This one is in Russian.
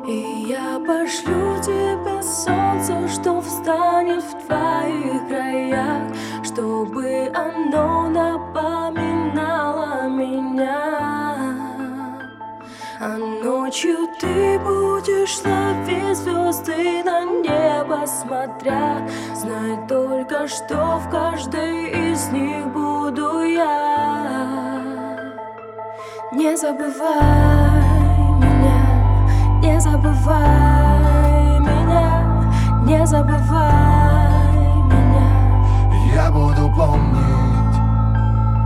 И я пошлю тебе солнце, что встанет в твоих краях, чтобы оно напоминало меня. А ночью ты будешь ловить звезды на небо смотря. Знай только, что в каждой из них буду я. Не забывай.